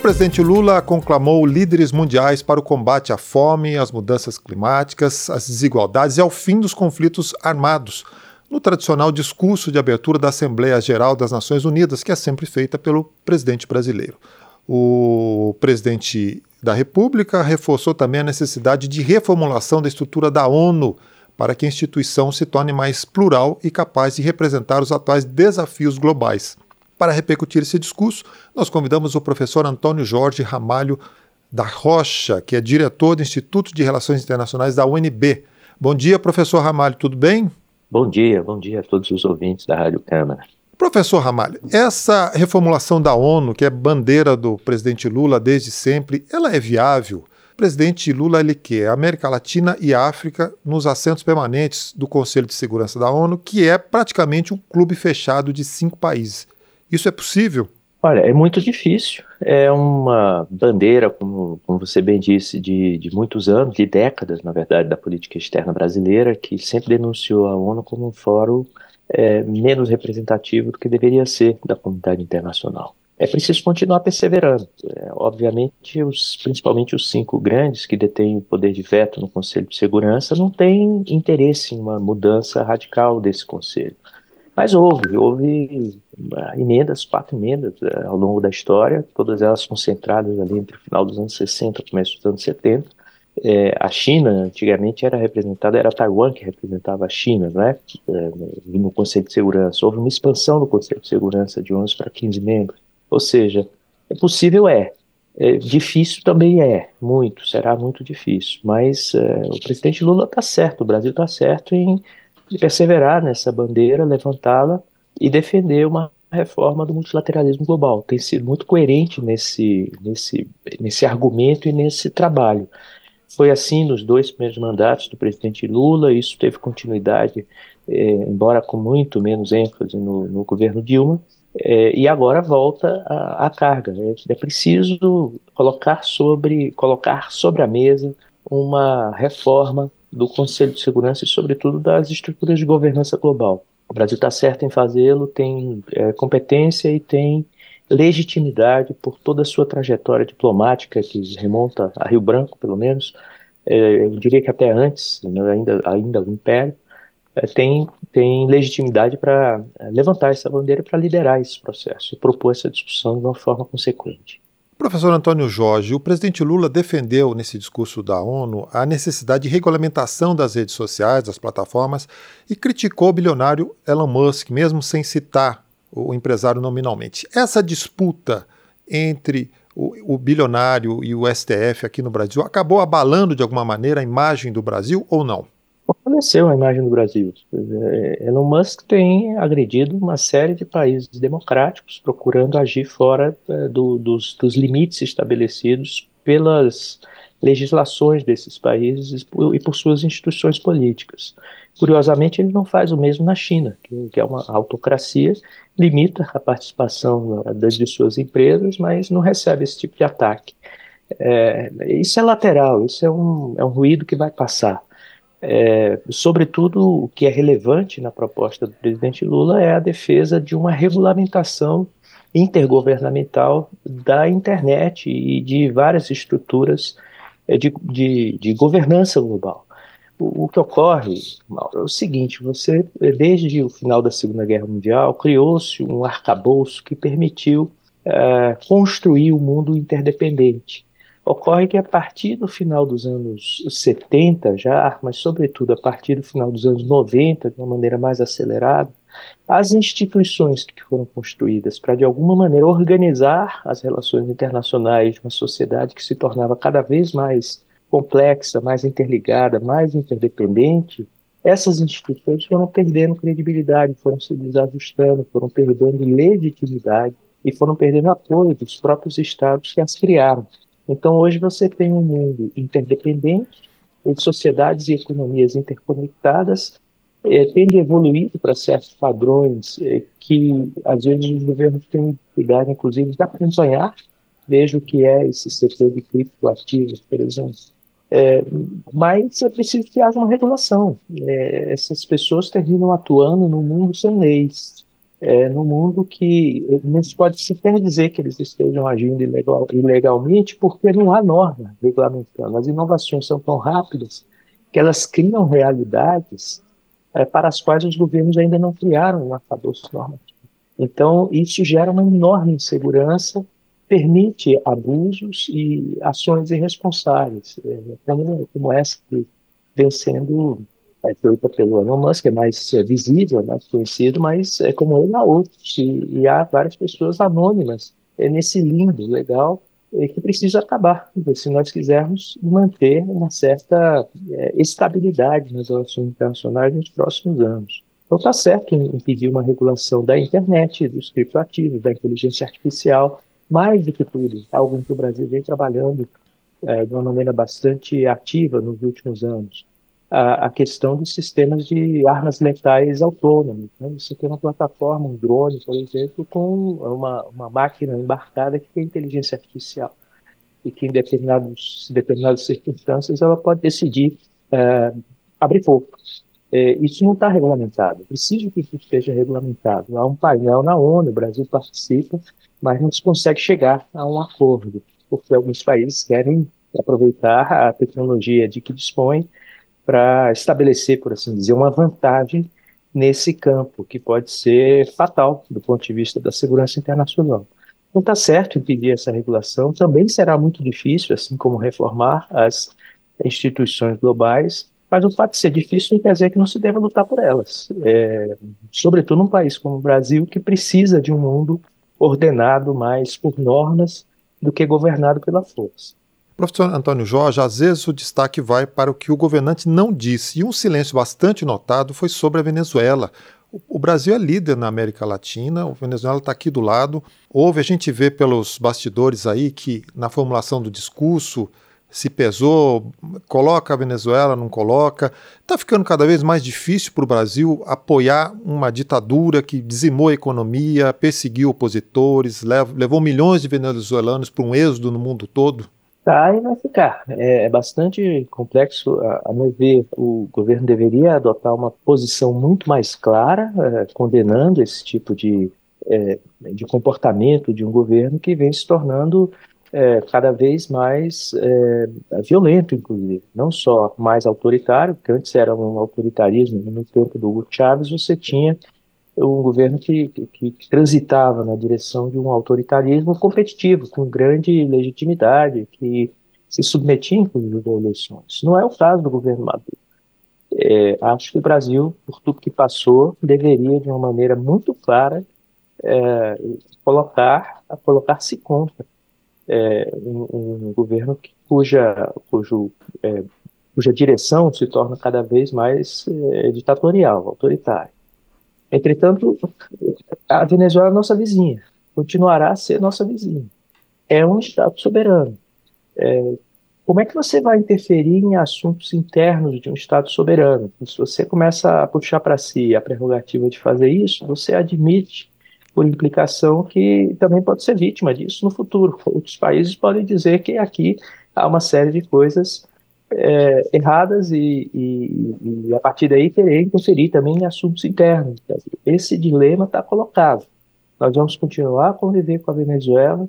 presidente Lula conclamou líderes mundiais para o combate à fome, às mudanças climáticas, às desigualdades e ao fim dos conflitos armados, no tradicional discurso de abertura da Assembleia Geral das Nações Unidas, que é sempre feita pelo presidente brasileiro. O presidente da República reforçou também a necessidade de reformulação da estrutura da ONU para que a instituição se torne mais plural e capaz de representar os atuais desafios globais. Para repercutir esse discurso, nós convidamos o professor Antônio Jorge Ramalho da Rocha, que é diretor do Instituto de Relações Internacionais da UNB. Bom dia, professor Ramalho, tudo bem? Bom dia a todos os ouvintes da Rádio Câmara. Professor Ramalho, essa reformulação da ONU, que é bandeira do presidente Lula desde sempre, ela é viável? O presidente Lula, ele quer a América Latina e a África nos assentos permanentes do Conselho de Segurança da ONU, que é praticamente um clube fechado de 5 países. Isso é possível? Olha, é muito difícil. É uma bandeira, como você bem disse, de muitos anos, de décadas, na verdade, da política externa brasileira, que sempre denunciou a ONU como um fórum menos representativo do que deveria ser da comunidade internacional. É preciso continuar perseverando. Obviamente, principalmente os 5 grandes que detêm o poder de veto no Conselho de Segurança não têm interesse em uma mudança radical desse Conselho. Mas houve emendas, 4 emendas ao longo da história, todas elas concentradas ali entre o final dos anos 60 e o começo dos anos 70. A China, antigamente, era Taiwan que representava a China, né? No Conselho de Segurança. Houve uma expansão do Conselho de Segurança de 11 para 15 membros. Ou seja, é possível, difícil também será muito difícil. Mas o presidente Lula está certo, o Brasil está certo em perseverar nessa bandeira, levantá-la e defender uma reforma do multilateralismo global. Tem sido muito coerente nesse argumento e nesse trabalho. Foi assim nos 2 primeiros mandatos do presidente Lula, isso teve continuidade, embora com muito menos ênfase no governo Dilma, e agora volta à carga. É preciso colocar sobre a mesa uma reforma do Conselho de Segurança e, sobretudo, das estruturas de governança global. O Brasil está certo em fazê-lo, tem competência e tem legitimidade por toda a sua trajetória diplomática, que remonta a Rio Branco, pelo menos, eu diria que até antes, ainda o Império, tem legitimidade para levantar essa bandeira, para liderar esse processo e propor essa discussão de uma forma consequente. Professor Antônio Jorge, o presidente Lula defendeu nesse discurso da ONU a necessidade de regulamentação das redes sociais, das plataformas, e criticou o bilionário Elon Musk, mesmo sem citar o empresário nominalmente. Essa disputa entre o bilionário e o STF aqui no Brasil acabou abalando de alguma maneira a imagem do Brasil ou não? Fortaleceu a imagem do Brasil. Elon Musk tem agredido uma série de países democráticos, procurando agir fora dos limites estabelecidos pelas legislações desses países e por suas instituições políticas. Curiosamente, ele não faz o mesmo na China, que é uma autocracia, limita a participação de suas empresas, mas não recebe esse tipo de ataque. Isso é lateral, isso é um ruído que vai passar. Sobretudo, o que é relevante na proposta do presidente Lula é a defesa de uma regulamentação intergovernamental da internet e de várias estruturas de governança global. O que ocorre, Mauro, é o seguinte: desde o final da Segunda Guerra Mundial, criou-se um arcabouço que permitiu construir um mundo interdependente. Ocorre que a partir do final dos anos 70 mas sobretudo a partir do final dos anos 90, de uma maneira mais acelerada, as instituições que foram construídas para, de alguma maneira, organizar as relações internacionais de uma sociedade que se tornava cada vez mais complexa, mais interligada, mais interdependente, essas instituições foram perdendo credibilidade, foram se desajustando, foram perdendo legitimidade e foram perdendo apoio dos próprios estados que as criaram. Então, hoje você tem um mundo interdependente, de sociedades e economias interconectadas, tende a evoluir para certos padrões que, às vezes, os governos têm dificuldade, inclusive, de acompanhar. Veja o que é esse setor de criptoativos, por exemplo. Mas é preciso que haja uma regulação. Essas pessoas terminam atuando no mundo sem leis. no mundo que não se pode sequer dizer que eles estejam agindo ilegalmente, porque não há norma regulamentando. As inovações são tão rápidas que elas criam realidades para as quais os governos ainda não criaram um arcabouço normativo. Então, isso gera uma enorme insegurança, permite abusos e ações irresponsáveis, como essa que vem sendo feita pelo Elon Musk, é mais visível, mais conhecido, mas como ele há outros, e há várias pessoas anônimas nesse limbo legal que precisa acabar, se nós quisermos manter uma certa estabilidade nas relações internacionais nos próximos anos. Então está certo em pedir uma regulação da internet, dos criptoativos, da inteligência artificial, mais do que tudo, algo em que o Brasil vem trabalhando de uma maneira bastante ativa nos últimos anos. A questão dos sistemas de armas letais autônomos. Né? Você tem uma plataforma, um drone, por exemplo, com uma máquina embarcada que tem inteligência artificial e que em determinadas circunstâncias ela pode decidir abrir fogo. Isso não está regulamentado. Preciso que isso esteja regulamentado. Há um painel na ONU, o Brasil participa, mas não se consegue chegar a um acordo, porque alguns países querem aproveitar a tecnologia de que dispõe para estabelecer, por assim dizer, uma vantagem nesse campo, que pode ser fatal do ponto de vista da segurança internacional. Não está certo impedir essa regulação, também será muito difícil, assim como reformar as instituições globais, mas o fato de ser difícil não quer dizer que não se deva lutar por elas, sobretudo num país como o Brasil, que precisa de um mundo ordenado mais por normas do que governado pela força. Professor Antônio Jorge, às vezes o destaque vai para o que o governante não disse, e um silêncio bastante notado foi sobre a Venezuela. O Brasil é líder na América Latina, a Venezuela está aqui do lado. A gente vê pelos bastidores aí que na formulação do discurso se pesou, coloca a Venezuela, não coloca. Está ficando cada vez mais difícil para o Brasil apoiar uma ditadura que dizimou a economia, perseguiu opositores, levou milhões de venezuelanos para um êxodo no mundo todo. Tá, e vai ficar. É bastante complexo, a meu ver. O governo deveria adotar uma posição muito mais clara, condenando esse tipo de comportamento de um governo que vem se tornando cada vez mais violento, inclusive. Não só mais autoritário, porque antes era um autoritarismo, no tempo do Hugo Chávez você tinha um governo que transitava na direção de um autoritarismo competitivo, com grande legitimidade, que se submetia, inclusive, a eleições. Não é o caso do governo Maduro. Acho que o Brasil, por tudo que passou, deveria, de uma maneira muito clara, colocar-se contra um governo cuja direção se torna cada vez mais ditatorial, autoritária. Entretanto, a Venezuela é nossa vizinha, continuará a ser nossa vizinha. É um Estado soberano. Como é que você vai interferir em assuntos internos de um Estado soberano? Se você começa a puxar para si a prerrogativa de fazer isso, você admite, por implicação, que também pode ser vítima disso no futuro. Outros países podem dizer que aqui há uma série de coisas erradas e a partir daí querer interferir também em assuntos internos. Esse dilema está colocado. Nós vamos continuar a conviver com a Venezuela.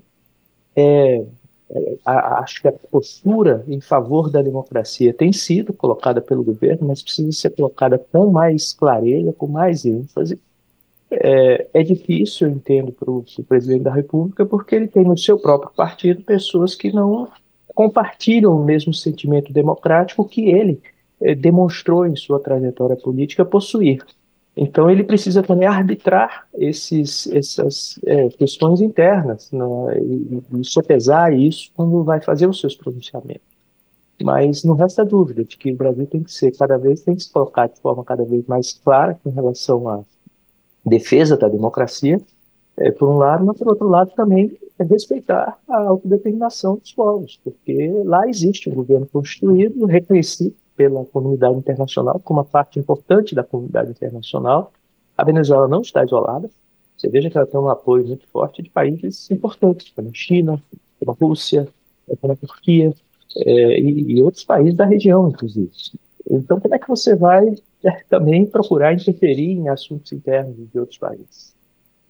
Acho que a postura em favor da democracia tem sido colocada pelo governo, mas precisa ser colocada com mais clareza, com mais ênfase. É difícil, eu entendo, para o presidente da República, porque ele tem no seu próprio partido pessoas que não compartilham o mesmo sentimento democrático que ele demonstrou em sua trajetória política possuir. Então ele precisa também arbitrar essas questões internas, né, e sopesar isso quando vai fazer os seus pronunciamentos. Mas não resta dúvida de que o Brasil tem que se colocar de forma cada vez mais clara em relação à defesa da democracia, por um lado, mas por outro lado também respeitar a autodeterminação dos povos, porque lá existe um governo constituído, reconhecido pela comunidade internacional como uma parte importante da comunidade internacional. A Venezuela não está isolada. Você veja que ela tem um apoio muito forte de países importantes, como a China, como a Rússia, como a Turquia, e outros países da região, inclusive. Então, como é que você vai também procurar interferir em assuntos internos de outros países?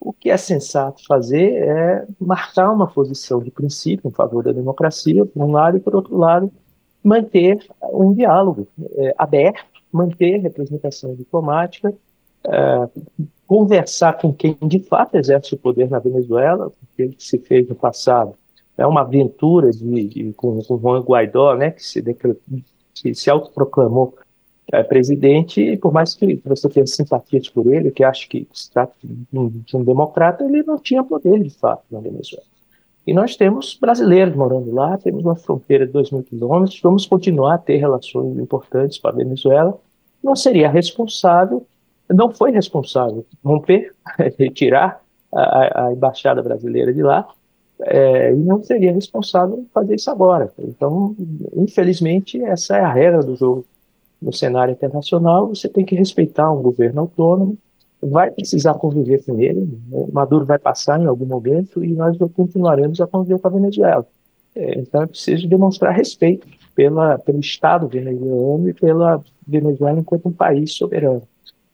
O que é sensato fazer é marcar uma posição de princípio em favor da democracia, por um lado, e, por outro lado, manter um diálogo aberto, manter representação diplomática, conversar com quem de fato exerce o poder na Venezuela, porque o que se fez no passado é uma aventura com Juan Guaidó, né, que se autoproclamou presidente, e por mais que você tenha simpatias por ele, que acha que se trata de um democrata, ele não tinha poder de fato na Venezuela. E nós temos brasileiros morando lá, temos uma fronteira de 2.000 quilômetros, vamos continuar a ter relações importantes com a Venezuela. Não seria responsável, não foi responsável romper, retirar a embaixada brasileira de lá, e não seria responsável fazer isso agora. Então, infelizmente, essa é a regra do jogo no cenário internacional. Você tem que respeitar um governo autônomo, vai precisar conviver com ele, né? Maduro vai passar em algum momento e nós continuaremos a conviver com a Venezuela. Então é preciso demonstrar respeito pelo Estado venezuelano e pela Venezuela enquanto um país soberano.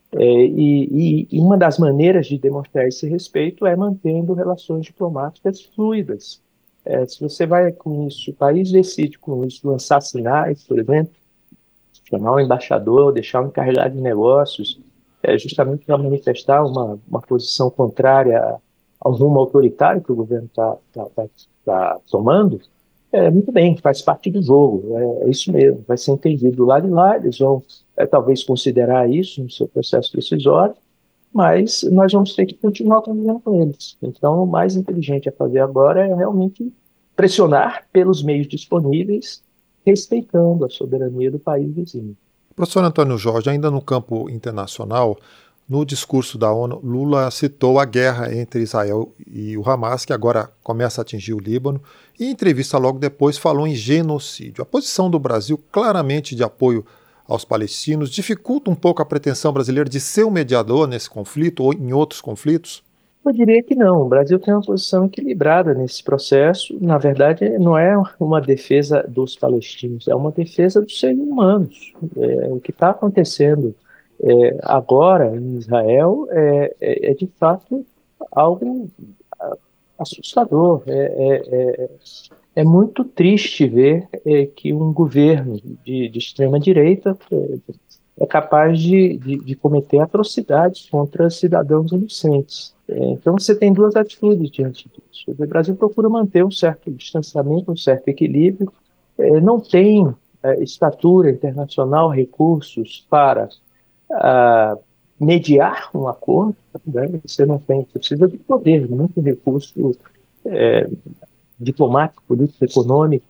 E uma das maneiras de demonstrar esse respeito é mantendo relações diplomáticas fluidas. Se você vai com isso, o país decide com isso lançar sinais, por exemplo, chamar um embaixador, deixar um encarregado de negócios, justamente para manifestar uma posição contrária ao rumo autoritário que o governo está tomando, muito bem, faz parte do jogo, é isso mesmo, vai ser entendido do lado de lá, eles vão talvez considerar isso no seu processo decisório, mas nós vamos ter que continuar convivendo com eles. Então, o mais inteligente a fazer agora é realmente pressionar pelos meios disponíveis, respeitando a soberania do país vizinho. Professor Antônio Jorge, ainda no campo internacional, no discurso da ONU, Lula citou a guerra entre Israel e o Hamas, que agora começa a atingir o Líbano, e em entrevista logo depois falou em genocídio. A posição do Brasil, claramente de apoio aos palestinos, dificulta um pouco a pretensão brasileira de ser um mediador nesse conflito ou em outros conflitos? Eu diria que não. O Brasil tem uma posição equilibrada nesse processo. Na verdade, não é uma defesa dos palestinos, é uma defesa dos seres humanos. O que está acontecendo agora em Israel de fato, algo assustador. É muito triste ver que um governo de extrema-direita é capaz de cometer atrocidades contra cidadãos inocentes. Então, você tem duas atitudes diante disso. O Brasil procura manter um certo distanciamento, um certo equilíbrio, não tem estatura internacional, recursos para mediar um acordo, né? Você não tem, você precisa de poder, muito recurso diplomático, político, econômico,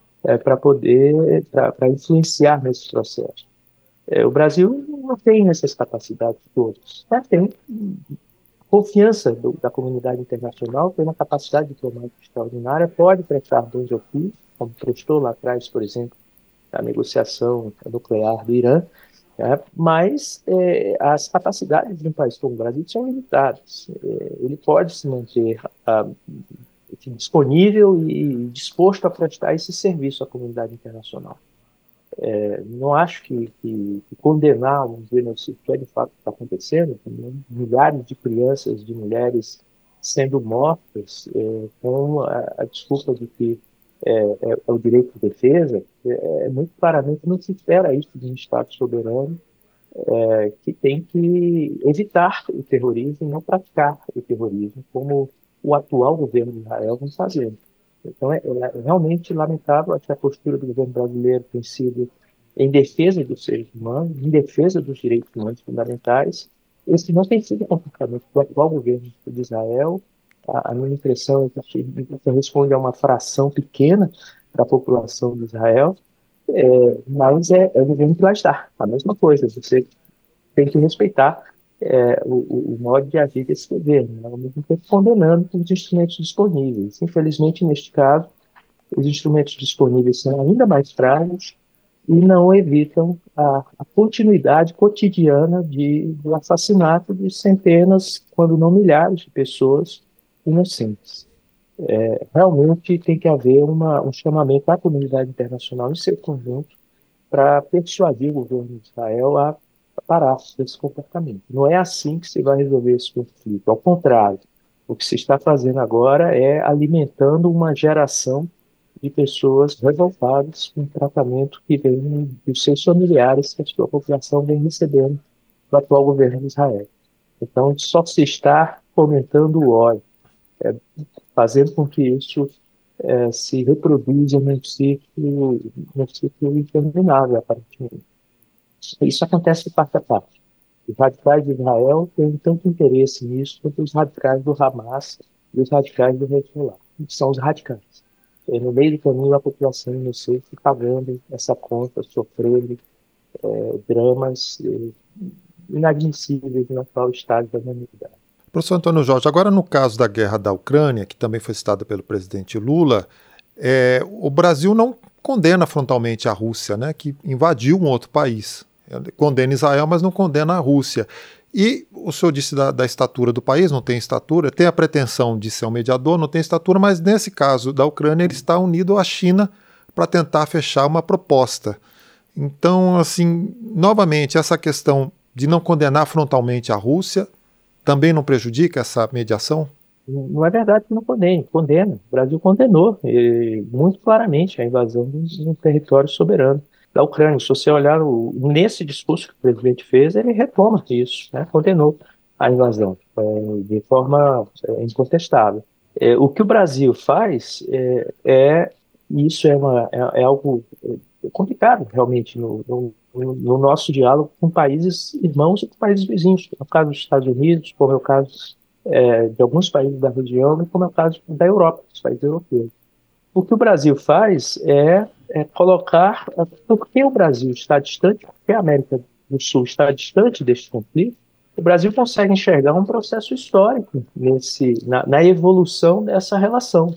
para influenciar nesse processo. O Brasil não tem essas capacidades todas, mas tem confiança da comunidade internacional, tem uma capacidade diplomática extraordinária, pode prestar bons ofícios, como prestou lá atrás, por exemplo, a negociação nuclear do Irã, mas as capacidades de um país como o Brasil são limitadas. Ele pode se manter disponível e disposto a prestar esse serviço à comunidade internacional. Não acho que condenar um genocídio, que é de fato está acontecendo, milhares de crianças, de mulheres sendo mortas com a desculpa de que é o direito de defesa, muito claramente não se espera isso de um Estado soberano que tem que evitar o terrorismo e não praticar o terrorismo, como o atual governo de Israel vem fazendo. Então, é realmente lamentável. Acho que a postura do governo brasileiro tem sido em defesa dos seres humanos, em defesa dos direitos humanos fundamentais. Esse não tem sido o comportamento do atual governo de Israel. A minha impressão é que isso responde a uma fração pequena da população de Israel, mas o governo que lá está. A mesma coisa, você tem que respeitar o modo de agir desse governo, né? Ao mesmo tempo condenando os instrumentos disponíveis. Infelizmente, neste caso, os instrumentos disponíveis são ainda mais frágeis e não evitam a continuidade cotidiana do assassinato de centenas, quando não milhares de pessoas inocentes. Realmente tem que haver um chamamento à comunidade internacional em seu conjunto para persuadir o governo de Israel a parar desse comportamento. Não é assim que se vai resolver esse conflito. Ao contrário, O que se está fazendo agora é alimentando uma geração de pessoas revoltadas com o tratamento que vem dos seus familiares, que a sua população vem recebendo do atual governo de Israel. Então, só se está fomentando o ódio, fazendo com que isso se reproduza num ciclo interminável, aparentemente. Isso acontece de parte a parte. Os radicais de Israel têm tanto interesse nisso quanto os radicais do Hamas e os radicais do Hezbollah, que são os radicais. No meio do caminho, a população inocente pagando essa conta, sofrendo dramas inadmissíveis no atual estado da humanidade. Professor Antônio Jorge, agora no caso da guerra da Ucrânia, que também foi citada pelo presidente Lula, o Brasil não condena frontalmente a Rússia, né, que invadiu um outro país. Ele condena Israel, mas não condena a Rússia. E o senhor disse da estatura do país, não tem estatura, tem a pretensão de ser um mediador, não tem estatura, mas nesse caso da Ucrânia ele está unido à China para tentar fechar uma proposta. Então, assim, novamente, essa questão de não condenar frontalmente a Rússia também não prejudica essa mediação? Não é verdade que não condena. O Brasil condenou muito claramente a invasão de um território soberano da Ucrânia. Se você olhar nesse discurso que o presidente fez, ele retoma isso, né? Condenou a invasão de forma incontestável. O que o Brasil faz isso é algo complicado realmente no nosso diálogo com países irmãos e com países vizinhos, como é o caso dos Estados Unidos, como é o caso de alguns países da região, e como é o caso da Europa, dos países europeus. O que o Brasil faz é colocar, porque o Brasil está distante, porque a América do Sul está distante deste conflito, o Brasil consegue enxergar um processo histórico na evolução dessa relação.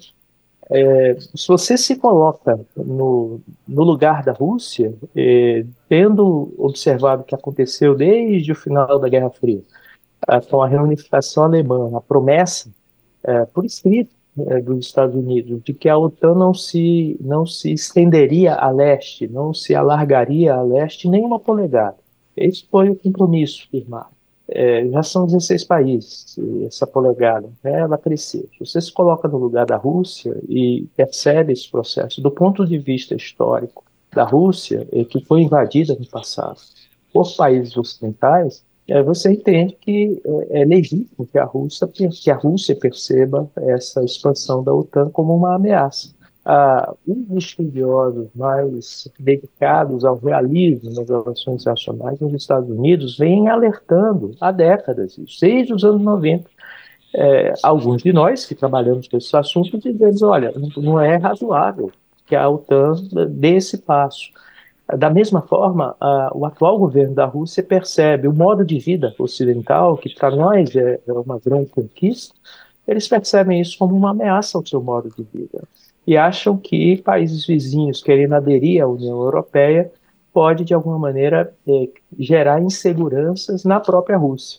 Se você se coloca no lugar da Rússia, tendo observado o que aconteceu desde o final da Guerra Fria, com a reunificação alemã, a promessa, por escrito, dos Estados Unidos, de que a OTAN não se estenderia a leste, não se alargaria a leste nem uma polegada. Esse foi o compromisso firmado. Já são 16 países, essa polegada, né, ela cresceu. Se você se coloca no lugar da Rússia e percebe esse processo, do ponto de vista histórico da Rússia, que foi invadida no passado por países ocidentais, você entende que é legítimo que a Rússia perceba essa expansão da OTAN como uma ameaça. Os estudiosos mais dedicados ao realismo nas relações internacionais nos Estados Unidos vêm alertando há décadas, desde os anos 90. Alguns de nós que trabalhamos com esses assuntos dizemos, olha, não é razoável que a OTAN dê esse passo. Da mesma forma, o atual governo da Rússia percebe o modo de vida ocidental, que para nós é uma grande conquista, eles percebem isso como uma ameaça ao seu modo de vida. E acham que países vizinhos querendo aderir à União Europeia pode, de alguma maneira, gerar inseguranças na própria Rússia.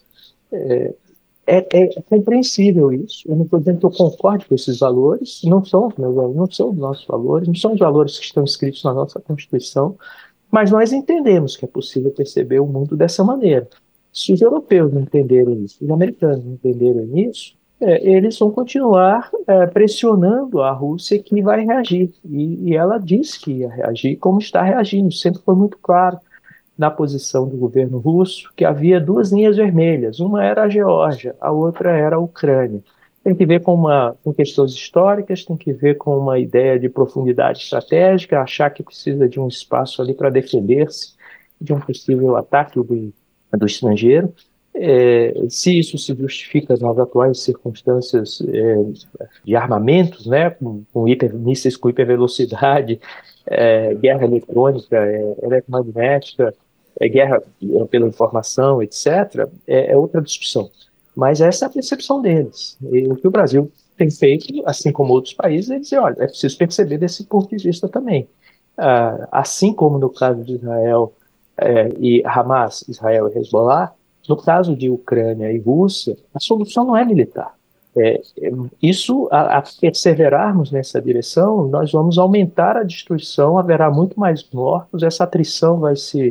É compreensível isso. Eu não estou dizendo que eu concorde com esses valores, não são os meus valores, não são os nossos valores, não são os valores que estão escritos na nossa Constituição, mas nós entendemos que é possível perceber o mundo dessa maneira. Se os europeus não entenderam isso, os americanos não entenderam isso, eles vão continuar pressionando a Rússia que vai reagir. E ela disse que ia reagir como está reagindo. Sempre foi muito claro na posição do governo russo que havia duas linhas vermelhas. Uma era a Geórgia, a outra era a Ucrânia. Tem que ver com questões históricas, tem que ver com uma ideia de profundidade estratégica, achar que precisa de um espaço ali para defender-se de um possível ataque do estrangeiro. Se isso se justifica nas atuais circunstâncias de armamentos, né, com mísseis com hipervelocidade, guerra eletrônica, eletromagnética, guerra pela informação, etc., é outra discussão. Mas essa é a percepção deles. E o que o Brasil tem feito, assim como outros países, é dizer, olha, é preciso perceber desse ponto de vista também. Assim como no caso de Israel e Hamas, Israel e Hezbollah, no caso de Ucrânia e Rússia, a solução não é militar. Isso, a perseverarmos nessa direção, nós vamos aumentar a destruição, haverá muito mais mortos, essa atrição vai se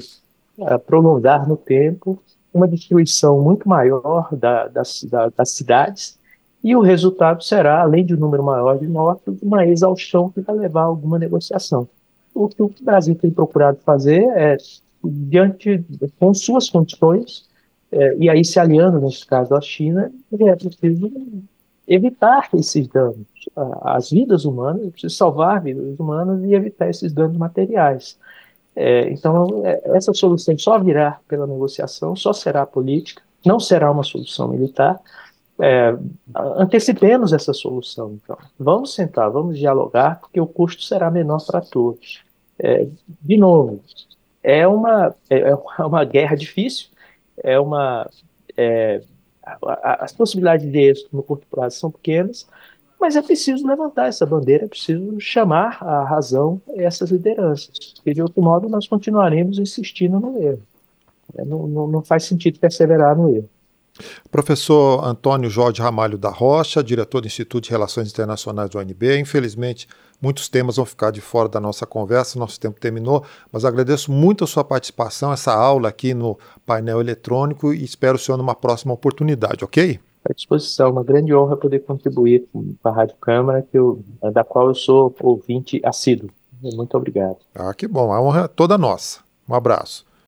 prolongar no tempo, uma destruição muito maior das cidades, E o resultado será, além de um número maior de mortos, uma exaustão que vai levar a alguma negociação. O que o Brasil tem procurado fazer é, com suas condições, e aí se aliando, nesse caso, à China, é preciso evitar esses danos às vidas humanas, é preciso salvar vidas humanas e evitar esses danos materiais. Então, essa solução só virá pela negociação, só será política, não será uma solução militar. É, Antecipemos essa solução, então. Vamos sentar, vamos dialogar, porque o custo será menor para todos. De novo, é uma guerra difícil, é uma, é, as possibilidades de êxito no curto prazo são pequenas, mas é preciso levantar essa bandeira, é preciso chamar à razão essas lideranças, porque de outro modo nós continuaremos insistindo no erro. Não faz sentido perseverar no erro. Professor Antônio Jorge Ramalho da Rocha, diretor do Instituto de Relações Internacionais da UNB. Infelizmente, muitos temas vão ficar de fora da nossa conversa, nosso tempo terminou, mas agradeço muito a sua participação, essa aula aqui no painel eletrônico e espero o senhor numa próxima oportunidade, ok? À disposição, uma grande honra poder contribuir com a Rádio Câmara, da qual eu sou ouvinte assíduo. Muito obrigado. Que bom, a honra é toda nossa. Um abraço.